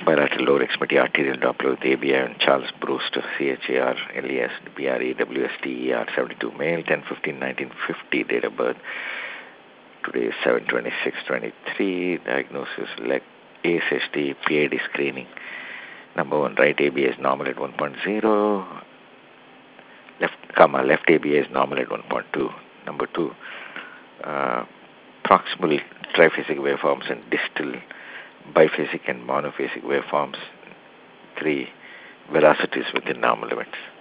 bilateral lower extremity arterial Doppler with ABI and Charles Brewster, CHARLES, BREWSTER, 72 male, 10/15/1950, date of birth. Today is 7/26/23. Diagnosis leg ASHT, PID screening. Number 1, right ABI is normal at 1.0. Left ABI is normal at 1.2. Number 2, proximal triphasic waveforms and distal biphasic and monophasic waveforms. 3, velocities within normal limits.